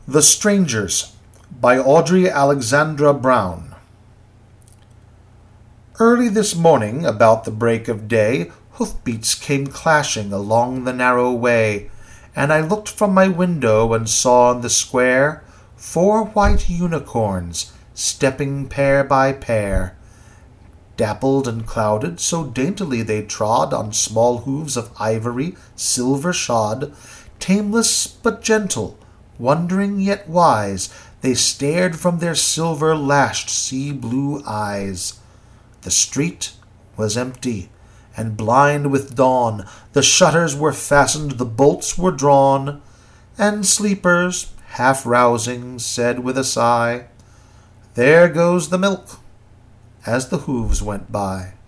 The Strangers by Audrey Alexandra Brown. Early this morning, about the break of day, hoofbeats came clashing along the narrow way, and I looked from my window and saw in the square 4 white unicorns, stepping pair by pair. Dappled and clouded, so daintily they trod on small hooves of ivory, silver shod, tameless but gentle, wondering yet wise, they stared from their silver-lashed sea-blue eyes. The street was empty, and blind with dawn. The shutters were fastened, the bolts were drawn, and sleepers, half rousing, said with a sigh, "There goes the milk," as the hooves went by.